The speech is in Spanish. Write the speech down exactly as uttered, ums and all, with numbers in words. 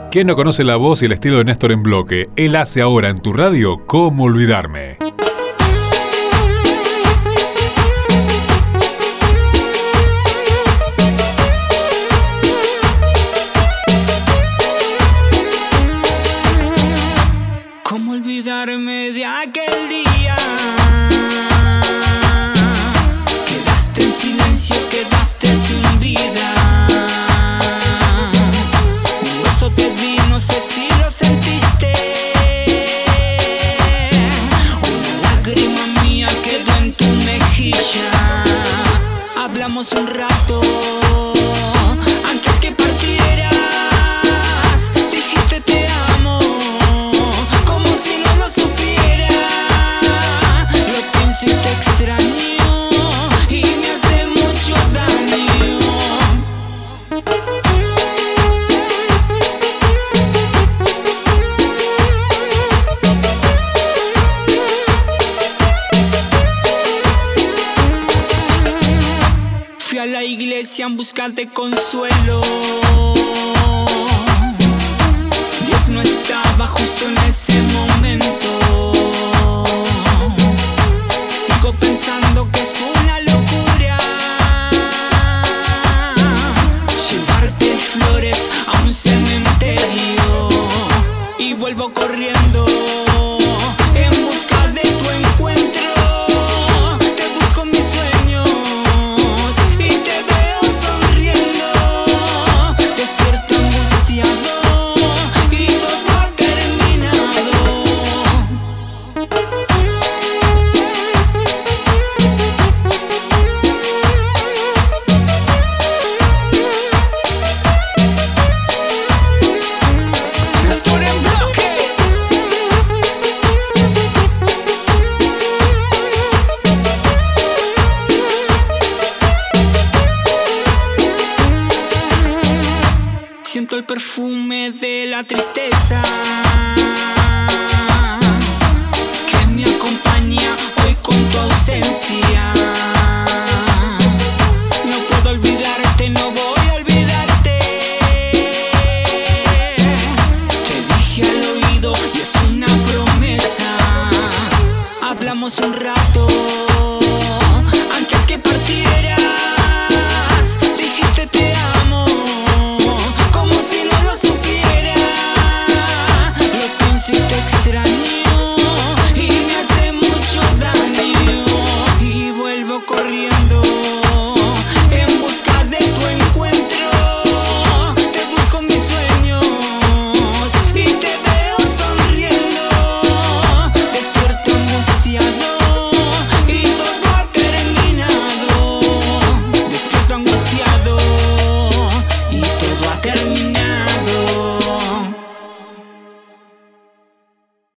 ¿Quién no conoce la voz y el estilo de Néstor en Bloque? Él hace ahora en tu radio ¿Cómo olvidarme? ¿Cómo olvidarme de aquel día? Quedaste en silencio, quedaste sin vida. Un beso te di, no sé si lo sentiste. Una lágrima mía quedó en tu mejilla. Hablamos un rato antes que partieras. Dijiste te amo, como si no lo supiera. Lo pienso y te extraño y me hace mucho daño. Fui a la iglesia en busca de consuelo. Dios no estaba justo en ese momento. Sigo pensando que es una locura llevarte flores a un cementerio. Y vuelvo corriendo en busca de tu encuentro. Te busco en mis sueños y te veo sonriendo. Despierto angustiado y todo ha terminado. Néstor en Bloque. Siento el perfume de la tristeza que me acompaña hoy con tu ausencia.